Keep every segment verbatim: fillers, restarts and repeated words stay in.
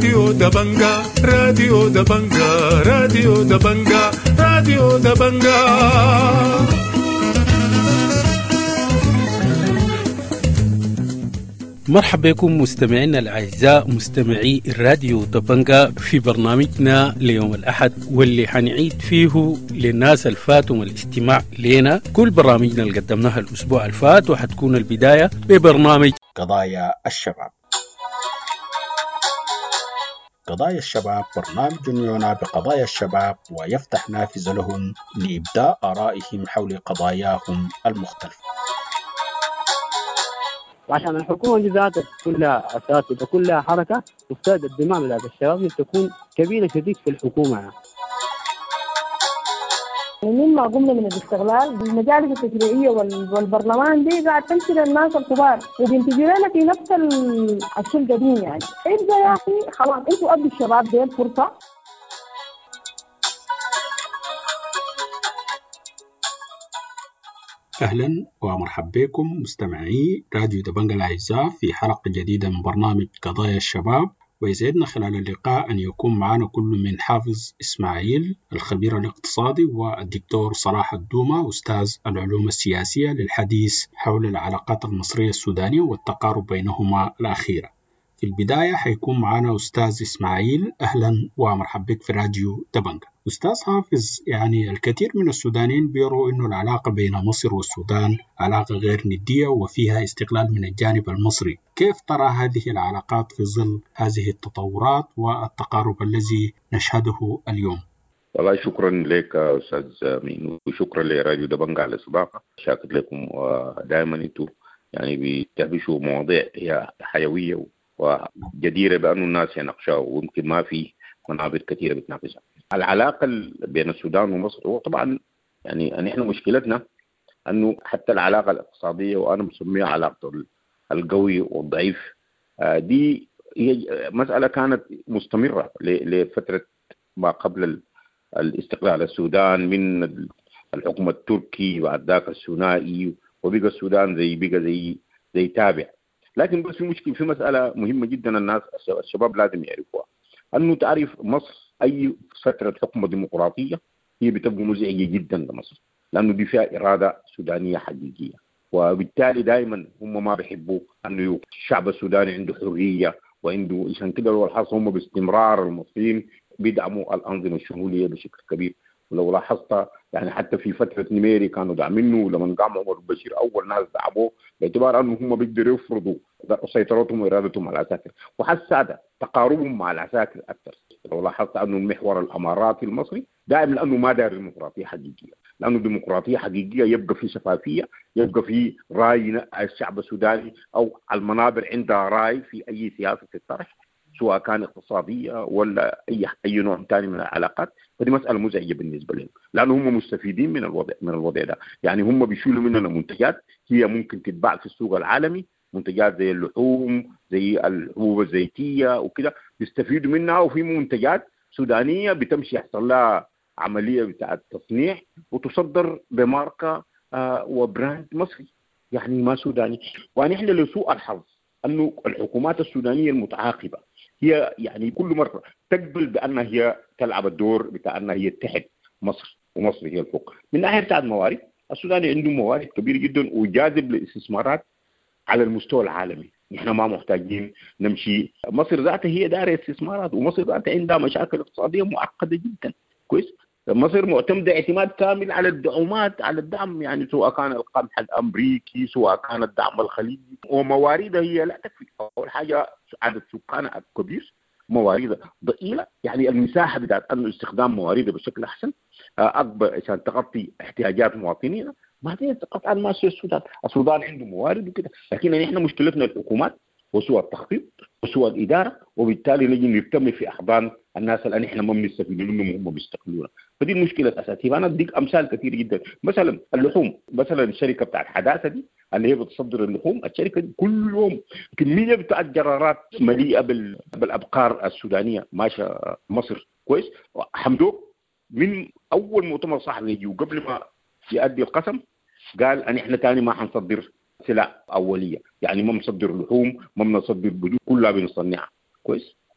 راديو دبنجا راديو دبنجا راديو دبنجا راديو دبنجا. مرحبا بكم مستمعينا الأعزاء مستمعي الراديو دبنجا في برنامجنا ليوم الأحد، واللي حنعيد فيه للناس الفاتهم الاستماع لنا كل برامجنا اللي قدمناها الأسبوع الفات، وحتكون البداية ببرنامج قضايا الشباب. قضايا الشباب برنامج يعنى بقضايا الشباب ويفتح نافذة لهم لإبداء آرائهم حول قضاياهم المختلفة. وعشان الحكومة دي ذاتها كلها أساس وكلها حركة، تفترض الدماء ذات الشباب تكون كبيرة شديد في الحكومة يعني. من ما قمنا من الاستغلال بالمجالس التشريعية والبرلمان دي قاعد تمثل الناس الكبار وبينتجوا لنا في نفس الشيء القديم يعني. إبدا يا أخي خلاص أنتوا أدوا الشباب دي الفرصة. أهلا ومرحبا بكم مستمعي راديو دبنجا الأعزاء في حلقة جديدة من برنامج قضايا الشباب. ويسعدنا خلال اللقاء أن يكون معنا كل من حافظ إسماعيل الخبير الاقتصادي والدكتور صلاح الدومة أستاذ العلوم السياسية للحديث حول العلاقات المصرية السودانية والتقارب بينهما الأخيرة. في البداية حيكون معنا أستاذ إسماعيل. أهلا ومرحبا بك في راديو دبنجا. أستاذ حافظ، يعني الكثير من السودانيين بيروا أنه العلاقة بين مصر والسودان علاقة غير ندية وفيها استقلال من الجانب المصري. كيف ترى هذه العلاقات في ظل هذه التطورات والتقارب الذي نشهده اليوم؟ والله شكرا لك أستاذ مين، وشكرا لراديو دبنجا على الاستضافة. شاكر لكم، ودائما أنتم يعني بتهبشوا مواضيع هي حيوية وجديرة بأنه الناس يناقشها، ويمكن ما في منابر كثيرة بتناقشها. العلاقة بين السودان ومصر هو طبعا يعني نحن مشكلتنا أنه حتى العلاقة الاقتصادية، وأنا بسميها علاقة القوي والضعيف، دي هي مسألة كانت مستمرة لفترة ما قبل الاستقلال السودان من الحكم التركي وبعد ذاك الثنائي، وبقى السودان زي بقى زي زي تابع. لكن بس في مشكلة، في مسألة مهمة جدا الناس الشباب لازم يعرفوها، أنه تعرف مصر أي فترة حكم ديمقراطية هي بتبقى مزعجة جدا لمصر، لأنه دي فيها إرادة سودانية حقيقية، وبالتالي دائما هم ما بيحبوا أنه الشعب السوداني عنده حرية وعنده، عشان كده لو لاحظت هم باستمرار المصريين بيدعموا الأنظمة الشمولية بشكل كبير. ولو لاحظت يعني حتى في فترة نميري كانوا داعمينه، ولما قام عمر البشير أول ناس دعموه باعتبار أنه هم بيقدروا يفرضوا سيطرتهم وإرادتهم على العساكر، وحس هذا تقاربهم مع العساكر أكثر. لو لاحظت أنه المحور الأماراتي المصري دائما لأنه ما دار ديمقراطية حقيقية، لأنه ديمقراطية حقيقية يبقى في شفافية، يبقى في رأي الشعب السوداني أو المنابر عندها رأي في أي سياسة تطرح، سواء كان اقتصادية ولا أي أي نوع ثاني من العلاقات. فدي مسألة مزعجة بالنسبة لهم، لأنه هم مستفيدين من الوضع من الوضع ده. يعني هم بيشيلوا مننا منتجات هي ممكن تتباع في السوق العالمي، منتجات زي اللحوم زي الحبوب الزيتية وكده بيستفيدوا منها، وفي منتجات سودانية بتمشي يحصل لها عملية بتاعة تصنيع وتصدر بماركة آه وبراند مصري يعني ما سوداني. ونحن لسوء الحظ أنه الحكومات السودانية المتعاقبة هي يعني كل مرة تقبل بأنها هي تلعب الدور بتاع أنها هي تحت مصر، ومصر هي الفوق. من ناحية بتاع الموارد، السودان عنده موارد كبيرة جدا وجاذب للاستثمارات على المستوى العالمي. نحن ما محتاجين نمشي، مصر ذاتها هي دارة استثمارات، ومصر ذاتها عندها مشاكل اقتصادية معقدة جدا. كويس، مصر معتمدة اعتماد كامل على الدعومات، على الدعم يعني سواء كان القمح الأمريكي سواء كان الدعم الخليجي، ومواردها هي لا تكفي. أول حاجة عدد سكانها كبير، مواردها ضئيلة، يعني المساحة بتاعت أنه استخدام مواردها بشكل أحسن أكبر عشان تغطي احتياجات مواطنينا. ما هي قطعا ماشية السودان، السودان عنده موارد وكده، لكن نحن مشكلتنا الحكومات وسوء التخطيط وسوء الإدارة، وبالتالي نجي نرتمي في أحضان الناس اللي نحن ما بنستفيد منهم وهم بيستقلونا. فدي المشكلة الأساسية. فأنا أديك أمثال كثير جدا، مثلا اللحوم، مثلا الشركة بتاعت حداثة دي اللي هي بتصدر اللحوم، الشركة دي كل يوم كمية بتاعت جرارات مليئة بالأبقار السودانية ماشية مصر. كويس، حمدوك من أول مؤتمر صحفي يجي وقبل ما يؤدي القسم قال أن إحنا تاني ما حنصدر سلع أولية، يعني ما بنصدر لحوم، ما بنصدر بدو، كلها بنصنعها. كويس،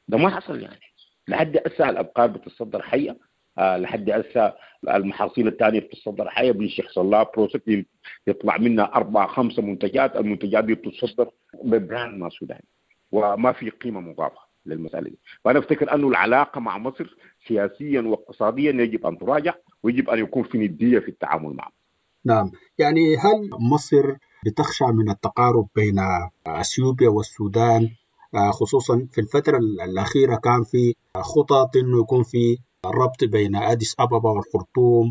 ده ما حصل يعني. لحد هسه الابقار بتتصدر حيه، آه لحد هسه المحاصيل الثانيه بتتصدر حيه، بيش يحصل لها بروسيس يطلع منها اربع خمسه منتجات، المنتجات دي بتتصدر ببراند ما سوداني وما في قيمه مضافه للمساله دي. فانا افتكر انه العلاقه مع مصر سياسيا واقتصاديا يجب ان تراجع، ويجب ان يكون في نديه في التعامل معها. نعم، يعني هل مصر بتخشى من التقارب بين اثيوبيا والسودان، خصوصا في الفتره الاخيره كان في خطط انه يكون في الربط بين أديس أبابا والخرطوم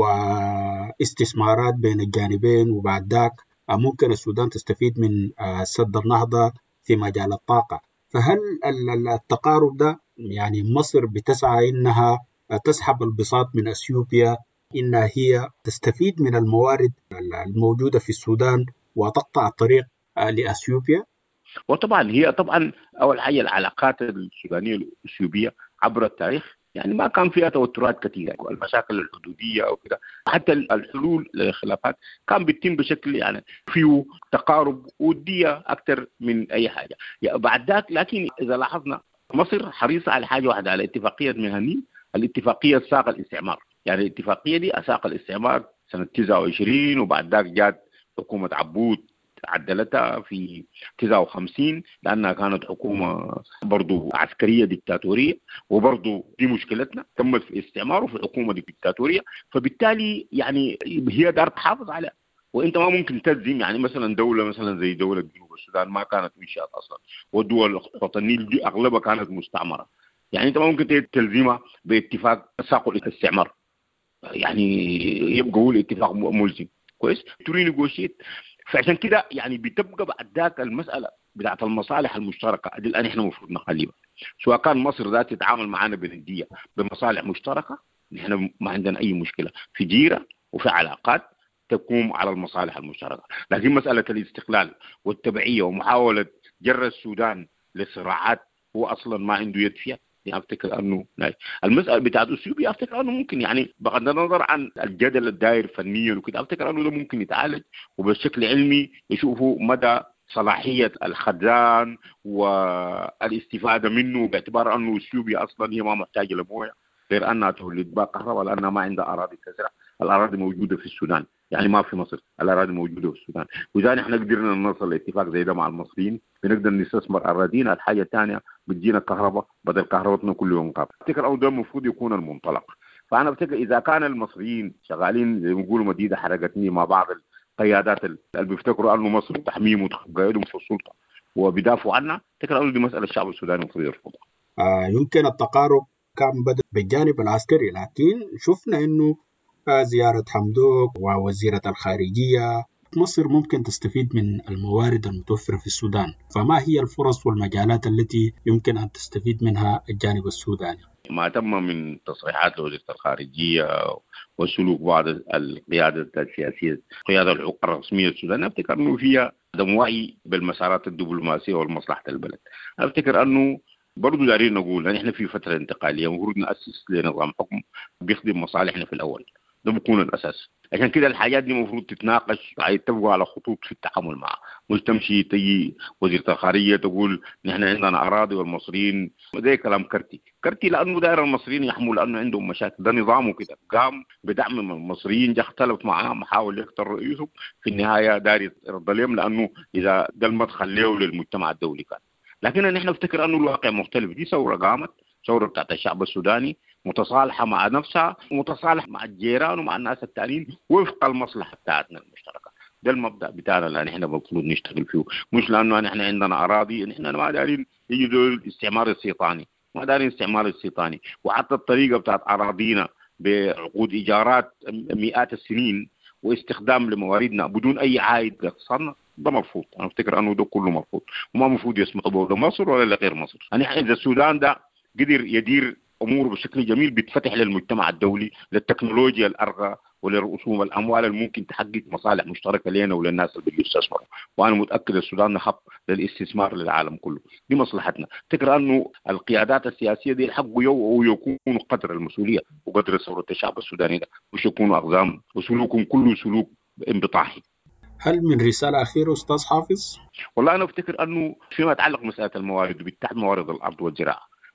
واستثمارات بين الجانبين، وبعد ذاك ممكن السودان تستفيد من سد النهضة في مجال الطاقة؟ فهل التقارب ده يعني مصر بتسعى إنها تسحب البساط من أثيوبيا، إنها هي تستفيد من الموارد الموجودة في السودان وتقطع الطريق لأثيوبيا؟ وطبعا هي طبعا أول حاجة العلاقات السودانية الأثيوبية عبر التاريخ يعني ما كان فيها توترات كثيرة، المشاكل الحدودية أو كده، حتى الحلول للخلافات كان بيتم بشكل يعني فيه تقارب ودية أكثر من أي حاجة. يعني بعد ذاك لكن إذا لاحظنا مصر حريصة على حاجة واحدة، على اتفاقية مهنية، الاتفاقية ساق الاستعمار. يعني الاتفاقية دي أساق الاستعمار سنة تسعة وعشرين، وبعد ذاك جات حكومة عبود عدلتها في تسعة وخمسين لأنها كانت حكومة برضو عسكرية ديكتاتورية، وبرضو دي مشكلتنا تمت في استعمار وفي حكومة ديكتاتورية. فبالتالي يعني هي دار تحافظ عليها، وانت ما ممكن تلزم يعني مثلا دولة مثلا زي دولة جنوب السودان ما كانت منشأة أصلا، والدول خط النيل دي أغلبها كانت مستعمرة، يعني انت ما ممكن تلزمها باتفاق ساق الاستعمار، يعني يبقى هو الاتفاق ملزم كويس تريد نيغوشيت. فعشان كده يعني بتبقى بعد ذاك المساله بتاعت المصالح المشتركه دي الان احنا المفروض نقلبها، سواء كان مصر ذات تتعامل معنا بنديه بمصالح مشتركه، نحن ما عندنا اي مشكله في جيره وفي علاقات تقوم على المصالح المشتركه، لكن مساله الاستقلال والتبعيه ومحاوله جر السودان لصراعات هو اصلا ما عنده يد فيها، يعني افتكر انه المساله بتاعت اثيوبيا افتكر انه ممكن يعني بغض النظر عن الجدل الداير فنيا وكده، افتكر انه ده ممكن يتعالج وبشكل علمي يشوفوا مدى صلاحيه الخزان والاستفاده منه، باعتبار انه اثيوبيا اصلا هي ما محتاجه لمويه غير انها تولد بها كهرباء لانها ما عندها اراضي تزرع، الاراضي موجوده في السودان يعني ما في مصر، الاراضي موجوده في السودان، واذا احنا قدرنا نوصل لاتفاق زي ده مع المصريين بنقدر نستثمر اراضينا. الحاجه الثانيه بتجينا كهرباء بدل كهربتنا كل يوم قابل. افتكر انه ده المفروض يكون المنطلق. فانا افتكر اذا كان المصريين شغالين زي ما بيقولوا مديده حركتني مع بعض القيادات اللي بيفتكروا انه مصر تحميم وتقيدهم في السلطه وبيدافعوا عنها، افتكر انه دي مساله الشعب السوداني المفروض يرفضها. آه يمكن التقارب كان بدأ بالجانب العسكري، لكن شفنا انه زيارة حمدوك ووزيرة الخارجية مصر ممكن تستفيد من الموارد المتوفرة في السودان، فما هي الفرص والمجالات التي يمكن أن تستفيد منها الجانب السوداني؟ ما تم من تصريحات لوزيرة الخارجية وسلوك بعض القيادة السياسية القيادة الرسمية السودانية، أفتكر أنه فيها عدم وعي بالمسارات الدبلوماسية والمصلحة البلد. أفتكر أنه برضو دارين نقول أن إحنا في فترة انتقالية المفروض نأسس لنظام حكم بيخدم مصالحنا في الأول، ده بيكون الأساس. عشان كده الحاجات دي المفروض تتناقش يتفقوا على خطوط في التعامل معها، مش تمشي تجي وزيرة الخارجية تقول نحن عندنا أراضي والمصريين، ده كلام كرتي كرتي لأنه داير المصريين يحموا لأنه عندهم مشاكل، ده نظامه كده قام بدعم من المصريين، جا اختلف معاهم حاول يختار رئيسه في النهاية داير يرد لهم لأنه إذا ده المدخل له للمجتمع الدولي كان. لكن نحن نفتكر أنه الواقع مختلف، دي ثورة قامت ثورة بتاعت الشعب السوداني متصالحة مع نفسها ومتصالحة مع الجيران ومع الناس التانيين وفق المصلحة بتاعتنا المشتركة. ده المبدأ بتاعنا اللي نحن المفروض نشتغل فيه، مش لأنه نحن عندنا أراضي نحن ما دارين يجي دول الاستعمار السيطاني، ما دارين استعمار السيطاني، وحتى الطريقة بتاعت أراضينا بعقود إيجارات مئات السنين واستخدام لمواردنا بدون أي عائد لاقتصادنا، ده مرفوض. أنا أفتكر أنه ده كله مرفوض وما مفروض يسمح به لمصر ولا لغير مصر. يعني إذا السودان ده قدر يدير أمور بشكل جميل بيتفتح للمجتمع الدولي للتكنولوجيا الأرقى ولرسوم الأموال الممكن تحقق مصالح مشتركة لنا وللناس اللي بيستثمروا، وأنا متأكد السودان حق للاستثمار للعالم كله، دي مصلحتنا. تكرر أنه القيادات السياسية دي حقوا يو يكونوا قدر المسؤولية وقدر ثورة الشعب السوداني ده، مش يكونوا أقزام وسلوكهم كله سلوك انبطاحي. هل من رسالة أخيرة أستاذ حافظ؟ والله أنا أفتكر أنه فيما يتعلق مسألة الموارد وبالتحديد موارد الأرض والزراعة،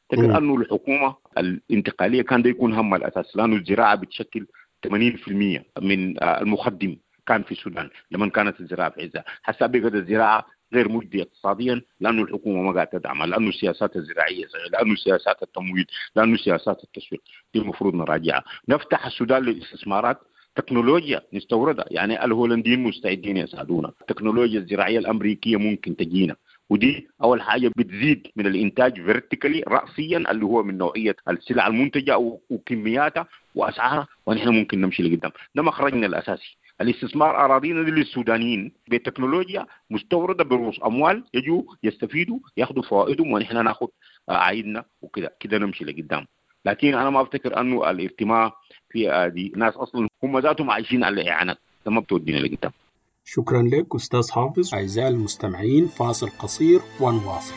أفتكر أنه الحكومة الانتقالية كان ده يكون هم الأساس، لأنه الزراعة بتشكل ثمانين بالمئة من المخدم كان في السودان لما كانت الزراعة في عزها. حسب بقت الزراعة غير مجدية اقتصاديا لأنه الحكومة ما قاعدة تدعمها، لأنه السياسات الزراعية، لأنه سياسات التمويل، لأنه سياسات التسويق دي المفروض نراجعها. نفتح السودان للاستثمارات، تكنولوجيا نستوردها، يعني الهولنديين مستعدين يساعدونا، التكنولوجيا الزراعية الأمريكية ممكن تجينا، ودي أول حاجة بتزيد من الإنتاج فيرتيكالي رأسيا اللي هو من نوعية السلع المنتجة وكمياتها وأسعارها، ونحن ممكن نمشي لقدام. ده مخرجنا الأساسي. الاستثمار أراضينا للسودانيين بتكنولوجيا مستوردة برؤوس أموال، يجوا يستفيدوا ياخذوا فوائدهم ونحن ناخذ عايدنا، وكذا كذا نمشي لقدام. لكن أنا ما أفتكر أنه الارتماء في هذه ناس أصلا هم ذاتهم عايشين على الإعانات، ده ما بتودينا لقدام. شكرا لك أستاذ حافظ. أعزائي المستمعين، فاصل قصير ونواصل.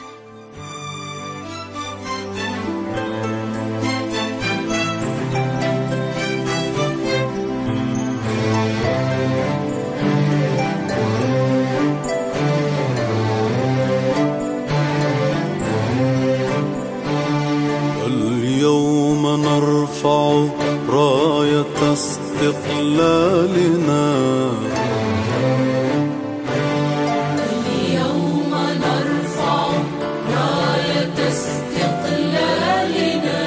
اليوم نرفع راية استقلالنا، اليوم نرفع راية استقلالنا،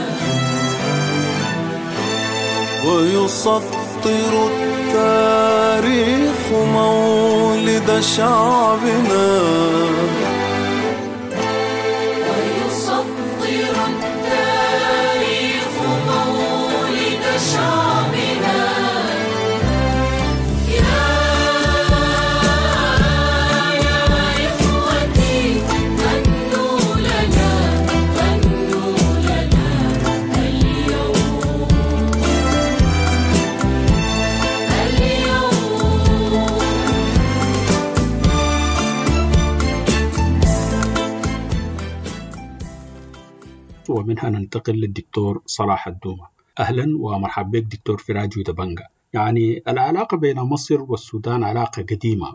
ويسطر التاريخ مولد شعبنا، ومنها ننتقل للدكتور صلاح الدومة. أهلا ومرحبا بك دكتور في راديو دبنجة. يعني العلاقة بين مصر والسودان علاقة قديمة،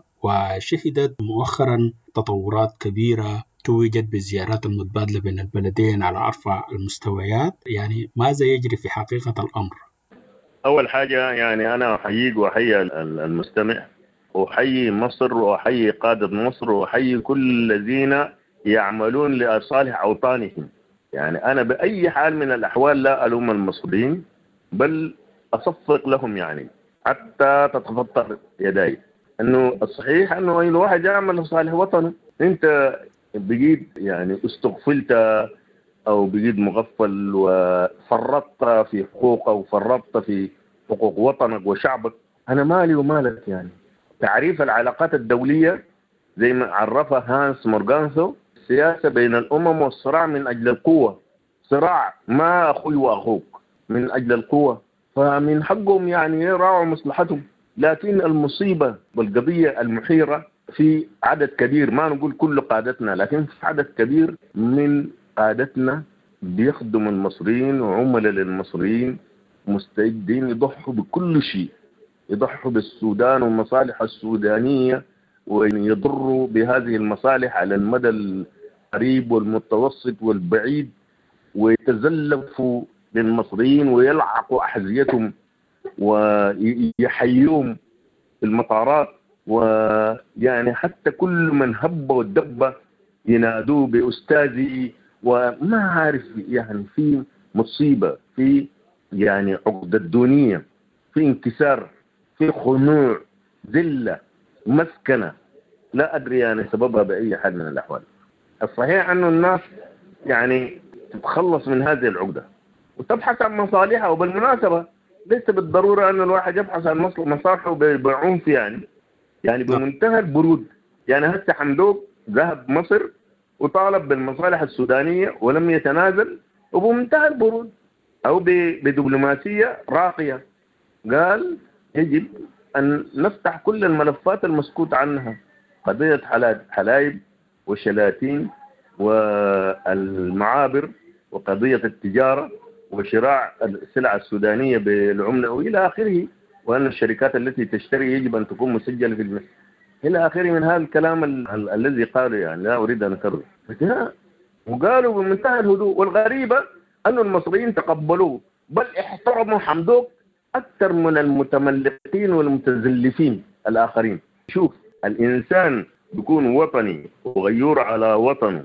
وشهدت مؤخرا تطورات كبيرة توجت بالزيارات المتبادلة بين البلدين على أرفع المستويات. يعني ماذا يجري في حقيقة الأمر؟ أول حاجة يعني أنا أحييك وأحيي المستمع، وأحيي مصر وأحيي قادة مصر وأحيي كل الذين يعملون لصالح أوطانهم. يعني أنا بأي حال من الأحوال لا ألوم المصريين، بل أصفق لهم يعني حتى تتفطر يداي. أنه الصحيح أنه أي واحد يعمل لصالح وطنه. أنت بقيت يعني استغفلت أو بقيت مغفل وفرطت في حقوقك وفرطت في حقوق وطنك وشعبك، أنا مالي ومالك. يعني تعريف العلاقات الدولية زي ما عرفها هانس مورغانثو، السياسة بين الأمم والصراع من أجل القوة، صراع ما أخوي وأخوك من أجل القوة، فمن حقهم يعني يراعوا مصلحتهم. لكن المصيبة والقضية المحيرة في عدد كبير، ما نقول كل قادتنا، لكن في عدد كبير من قادتنا بيخدموا المصريين وعملاء للمصريين، مستعدين يضحوا بكل شيء، يضحوا بالسودان والمصالح السودانية، ويضروا بهذه المصالح على المدى القريب والمتوسط والبعيد، ويتزلفوا للمصريين ويلعقوا أحذيتهم ويحيوهم في المطارات، ويعني حتى كل من هب ودب ينادوه بأستاذي، وما عارف يعني في مصيبة، في يعني عقدة دونية، في انكسار، في خنوع، ذلة، مسكنة، لا أدري يعني سببها بأي حال من الأحوال. الصحيح أنه الناس يعني تتخلص من هذه العقدة وتبحث عن مصالحها. وبالمناسبة ليس بالضرورة أن الواحد يبحث عن مصالحه بعنف، يعني يعني بمنتهى البرود. يعني هسه حمدوك ذهب مصر وطالب بالمصالح السودانية ولم يتنازل، وبمنتهى البرود أو بدبلوماسية راقية قال يجب أن نفتح كل الملفات المسكوت عنها، قضية حلايب والشلاتين والمعابر وقضية التجارة وشراء السلع السودانية بالعملة وإلى آخره، وأن الشركات التي تشتري يجب أن تكون مسجلة في المسجد إلى آخره من هذا الكلام ال- ال- الذي قاله. يعني لا أريد أن أكرر. وقالوا بمنتهى الهدوء. والغريبة أن المصريين تقبلوه، بل احترموا حمدوك أكثر من المتملقين والمتزلفين الآخرين. شوف، الإنسان يكون وطني وغيور على وطنه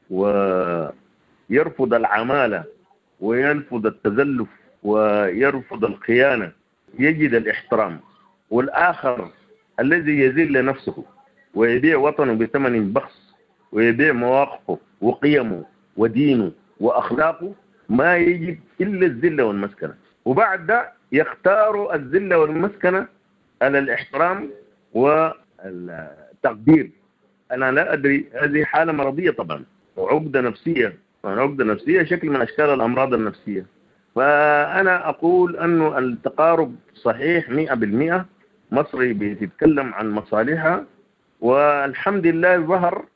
ويرفض العمالة ويرفض التزلف ويرفض الخيانة، يجد الاحترام. والآخر الذي يذل نفسه ويبيع وطنه بثمن بخس ويبيع مواقفه وقيمه ودينه وأخلاقه، ما يجد إلا الذلة والمسكنة. وبعد ده يختار الذلة والمسكنة على الاحترام والتقدير. أنا لا أدري، هذه حالة مرضية طبعا وعقدة نفسية، عقدة نفسية شكل من أشكال الأمراض النفسية. فأنا أقول أنه التقارب صحيح مئة بالمئة. مصر بتتكلم عن مصالحها، والحمد لله ظهر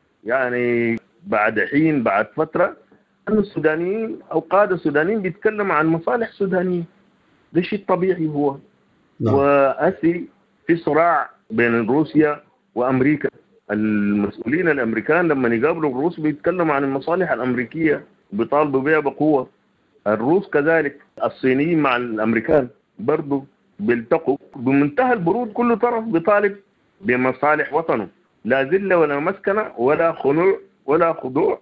يعني بعد حين بعد فترة أن السودانيين أو قادة السودانيين بيتكلموا عن مصالح سودانية. ده شيء طبيعي هو. نعم. وأسي في صراع بين روسيا وأمريكا. المسؤولين الأمريكان لما يقابلوا الروس بيتكلموا عن المصالح الأمريكية، بيطالبوا بها بقوة. الروس كذلك، الصينيين مع الأمريكان برضو بيلتقوا بمنتهى البرود، كل طرف بيطالب بمصالح وطنه، لا ذلة ولا مسكنة ولا خنوع ولا خضوع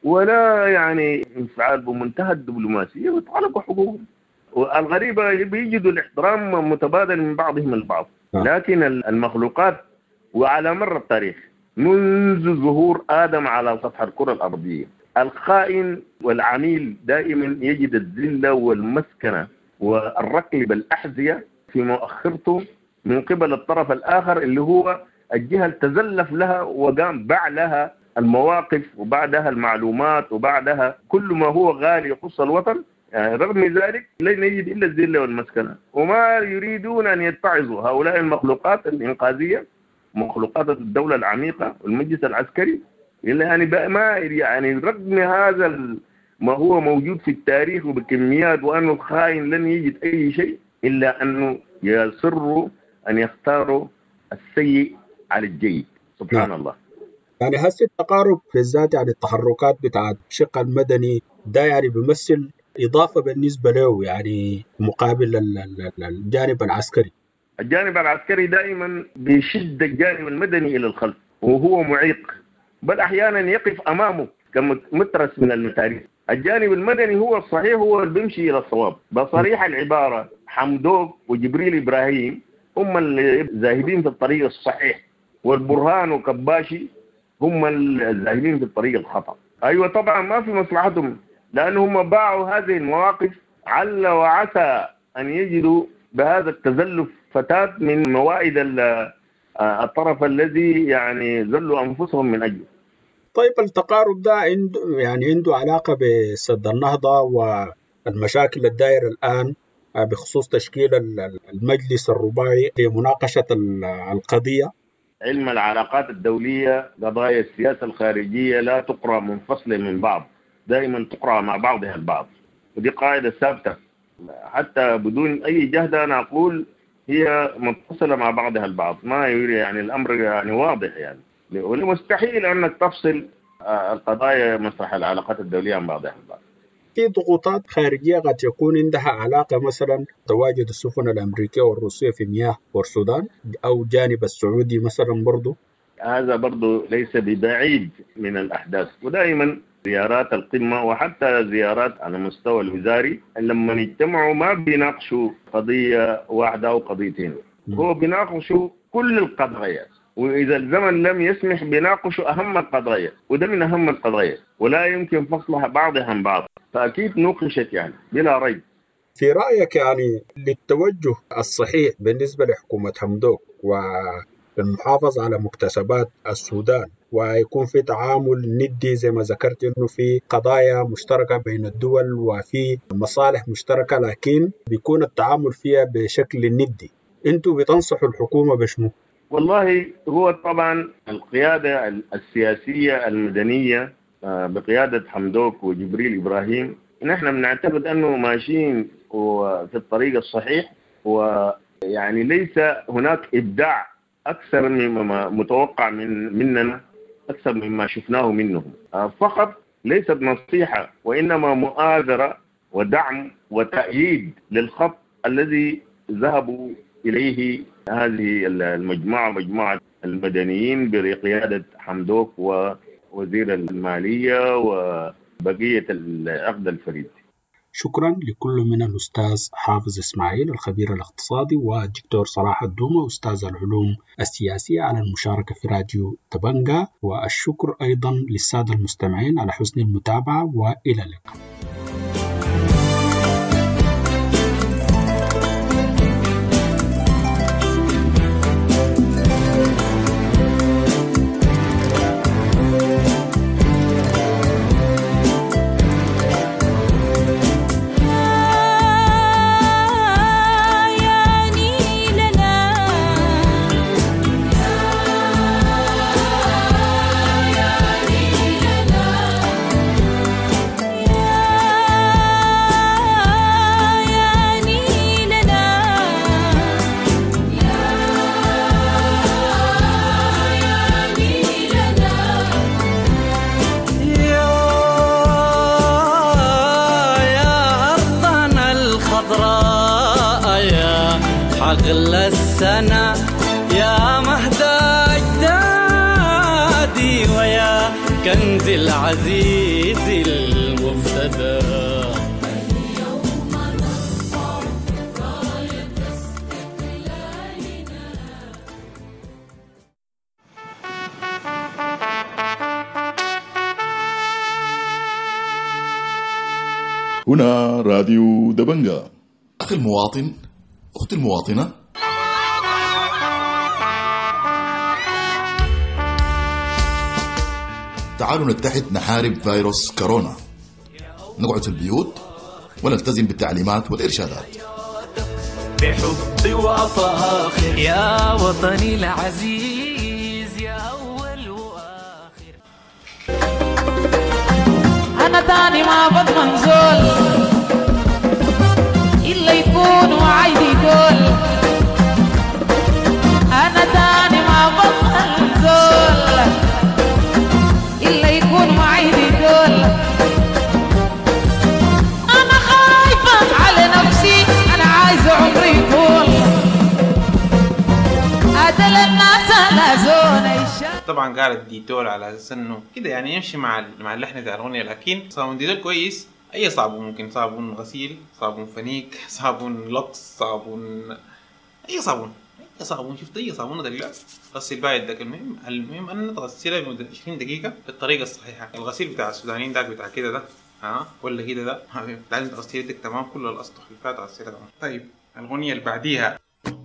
ولا يعني انفعال، بمنتهى الدبلوماسية ويطالبوا حقوقهم. والغريبة بيجدوا الاحترام متبادل من بعضهم البعض. لكن المخلوقات وعلى مر التاريخ منذ ظهور آدم على سطح الكرة الأرضية، الخائن والعميل دائما يجد الذلة والمسكنة والركل بالأحذية في مؤخرته من قبل الطرف الآخر، اللي هو الجهة اللي تزلف لها وقام باع لها المواقف وبعدها المعلومات وبعدها كل ما هو غالي يخص الوطن. يعني رغم ذلك لن يجد إلا الذلة والمسكنة، وما يريدون أن يتعظوا هؤلاء المخلوقات الإنقاذية، مخلوقات الدولة العميقة والمجلس العسكري، إلا يعني ما يعني رغم هذا ما هو موجود في التاريخ وبكميات، وأنه الخائن لن يجد أي شيء إلا أنه يصروا أن يختاروا السيء على الجيد. سبحان الله. يعني هسه التقارب في الذات، يعني التحركات بتاعت الشق المدني ده يعني بيمثل إضافة بالنسبة له، يعني مقابل الجانب العسكري. الجانب العسكري دائما بيشد الجانب المدني إلى الخلف وهو معيق، بل أحيانا يقف أمامه كمترس من المتاريخ. الجانب المدني هو الصحيح، هو اللي بيمشي إلى الصواب. بصريح العبارة حمدوك وجبريل إبراهيم هم الذاهبين في الطريق الصحيح، والبرهان وكباشي هم الذاهبين في الطريق الخطأ. أيوة طبعا ما في مصلحتهم، لأنهم باعوا هذه المواقف عل وعسى أن يجدوا بهذا التزلف فتاة من موائد الطرف الذي يعني ذلوا أنفسهم من أجله. طيب التقارب ده عنده يعني عنده علاقة بسد النهضة والمشاكل الدائرة الآن بخصوص تشكيل المجلس الرباعي لمناقشة القضية؟ علم العلاقات الدولية، قضايا السياسة الخارجية لا تقرأ منفصلة من بعض، دائما تقرأ مع بعضها البعض، ودي قاعدة ثابتة حتى بدون أي جهد. أنا أقول هي متصلة مع بعضها البعض، ما يريد يعني الأمر يعني واضح يعني، ومستحيل أنك تفصل القضايا مسرح العلاقات الدولية عن بعضها البعض. في ضغوطات خارجية قد يكون عندها علاقة، مثلا تواجد السفن الأمريكية والروسية في مياه السودان أو جانب السعودي مثلا برضو. هذا برضو ليس ببعيد من الأحداث. ودائما زيارات القمة وحتى زيارات على مستوى الوزاري لما يجتمعوا ما بيناقشوا قضية واحدة أو قضيتين، هو بيناقشوا كل القضايا، وإذا الزمن لم يسمح بيناقشوا أهم القضايا، وده من أهم القضايا ولا يمكن فصلها بعضها عن بعض، فأكيد نوقشت يعني بلا ريب. في رأيك يعني للتوجه الصحيح بالنسبة لحكومة حمدوك والمحافظة على مكتسبات السودان، ويكون في تعامل ندي زي ما ذكرت إنه في قضايا مشتركة بين الدول وفي مصالح مشتركة، لكن بيكون التعامل فيها بشكل ندي، أنتوا بتنصحوا الحكومة بشنو؟ والله هو طبعا القيادة السياسية المدنية بقيادة حمدوك وجبريل إبراهيم نحن بنعتقد أنه ماشيين في الطريق الصحيح، ويعني ليس هناك إبداع أكثر مما متوقع من مننا، أكثر مما شفناه منهم. فقط ليست نصيحة وإنما مؤازرة ودعم وتأييد للخط الذي ذهبوا إليه هذه المجموعة، مجموعة المدنيين بقيادة حمدوك ووزير المالية وبقية العقد الفريد. شكرا لكل من الأستاذ حافظ إسماعيل الخبير الاقتصادي والدكتور صلاح الدومة أستاذ العلوم السياسية على المشاركة في راديو دبنجة، والشكر أيضا للسادة المستمعين على حسن المتابعة، وإلى اللقاء. أغلى السنة يا مهدى أجدادي ويا كنز العزيز المفتدى. اليوم نرفع راية استقلالنا. هنا راديو دبنجة. أخي المواطن، أختي المواطنة، تعالوا نتحد نحارب فيروس كورونا، نقعد في البيوت ونلتزم بالتعليمات والإرشادات. بحب وفاخر يا وطني العزيز يا أول وآخر. أنا تاني ما بضمن زول إلا يكون وعيدي دول. أنا تاني ما بضمن زول إلا يكون وعيدي دول. أنا خايفة على نفسي، أنا عايزة عمري يطول. أدل الناس لا زون الشام. طبعا قالت ديتول على أساس إنه كده يعني يمشي مع مع اللحن بتاع الأغنية، لكن صابون ديتول كويس. أي صابون ممكن، صابون غسيل، صابون فنيك، صابون لطس، صابون أي صابون، أي صابون شفت أي صابون دلع غسل بقى يدك. المهم المهم أن تغسلها لمدة عشرين دقيقة بالطريقة الصحيحة. الغسيل بتاع السودانيين داك بتاع كده ده ها ولا كده ده لازم تغسل يدك تمام، كل الأسطح اللي فات غسلها تمام. طيب الأغنية اللي بعديها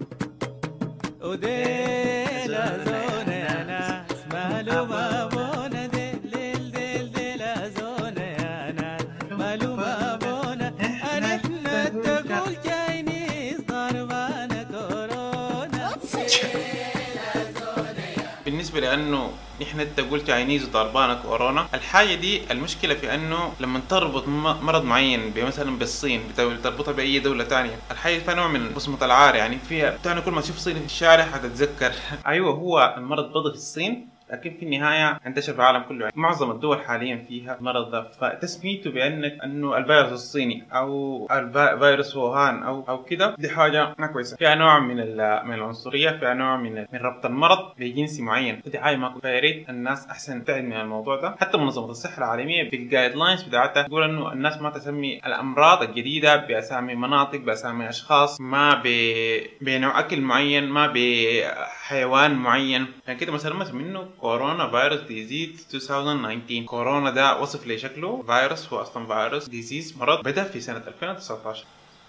بالنسبة لأنه نحن انت قلت تشاينيز وضربانة كورونا. الحاجة دي المشكلة في أنه لما تربط مرض معين مثلا بالصين بتربطها بأي دولة تانية، الحاجة فيها نوع من بصمة العار، يعني فيها تاني كل ما تشوف صيني في الشارع هتتذكر أيوة هو المرض بدأ في الصين، لكن في النهاية انتشر في العالم كله. يعني معظم الدول حاليا فيها المرض ده، فتسميته بأنك أنه الفيروس الصيني أو الفيروس ووهان أو أو كده دي حاجة ما كويسة. فيها نوع من من العنصرية، فيها نوع من من ربط المرض بجنس معين، ودي حاجة ما كويسة. فيا ريت الناس أحسن تبتعد من الموضوع ده. حتى منظمة الصحة العالمية في الجايد لاينز بتاعتها تقول إنه الناس ما تسمي الأمراض الجديدة بأسامي مناطق، بأسامي أشخاص، ما ب... بنوع أكل معين، ما بحيوان معين. يعني كده مثلا مثلا منه كورونا فيروس ديزيز ألفين وتسعطاشر. كورونا ده وصف لي شكله فيروس، هو اصلا فيروس ديزيز مرض بدأ في سنة ألفين وتسعطاشر.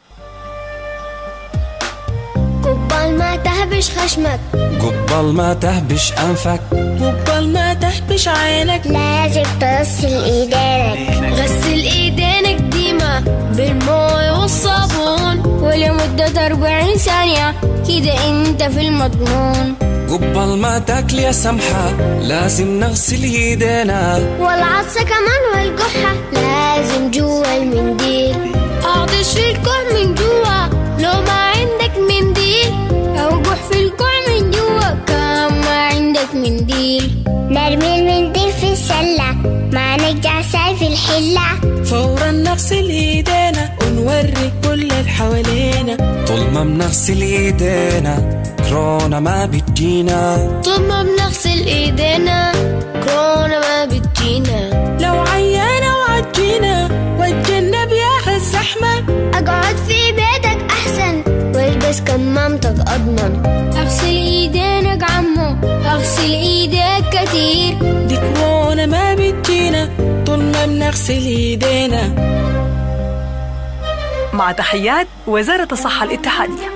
قبل ما تهبش خشمك، قبل ما تهبش أنفك، قبل ما تهبش عينك، لازم تغسل ايدينك. غسل ايدينك ديما بالماء والصابون ولمدة أربعين ثانية، كده انت في المضمون. قبل ما تاكل يا سمحة لازم نغسل ايدينا، والعطسة كمان والقحة لازم جوا المنديل. اعطش في الكوع من جوا لو ما عندك منديل، او قح في الكوع من جوا كان ما عندك منديل. نرمي المنديل في نتسلى ما نرجع ساي في الحلة. فورا نغسل ايدينا ونوري كل اللي حوالينا. طول ما بنغسل ايدينا كورونا ما بتجينا. طول ما بنغسل ايدينا كورونا ما بتجينا. لو عيانة وعجينا واتجنب يا الزحمة. اقعد في بيتك احسن والبس كمامتك اضمن. اغسل ايدينك عمو اغسل ايديك كتير. دي كورونا ما بتجينا طول ما بنغسل ايدينا. مع تحيات وزارة الصحة الاتحادية.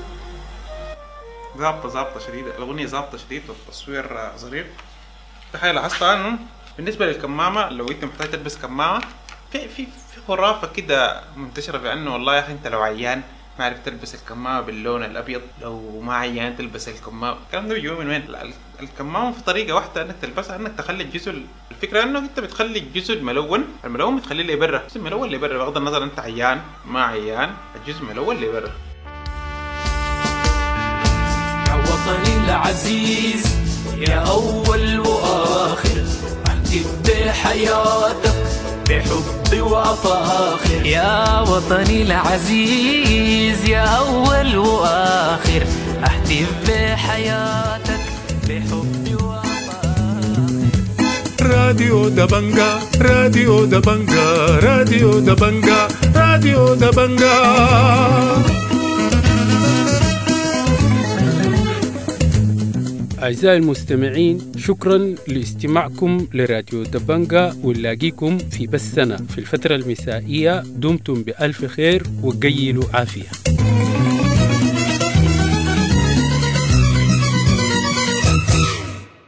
ظابطة ظابطة شديدة الأغنية، ظابطة شديدة والتصوير ظريف. في حاجة لاحظتها إنه بالنسبة للكمامة لو أنت محتاج تلبس كمامة في في في خرافة كده منتشرة في إنه والله يا أخي أنت لو عيان ما عرفت تلبس الكمامة باللون الأبيض، لو ما عيان تلبس الكمامة. الكلام ده بيجي من وين؟ الكمامة في طريقة واحدة إنك تلبسها، إنك تخلي الجزء، الفكرة إنه أنت بتخلي الجزء الملون، الملون بتخليه اللي برا، الجزء الملون اللي برا بغض النظر أنت عيان ما عيان، الجزء الملون اللي برا. وطني العزيز يا أول وآخر، أهتف بحياتك بحب وأفاخر. يا وطني العزيز يا أول وآخر، أهتف بحياتك بحب وأفاخر. راديو دبنجا راديو دبنجا راديو دبنجا راديو دبنجا. أعزائي المستمعين، شكرا لاستماعكم لراديو دبنجا، ونلاقيكم في بثنا في الفترة المسائية. دمتم بألف خير وقيلوا عافية.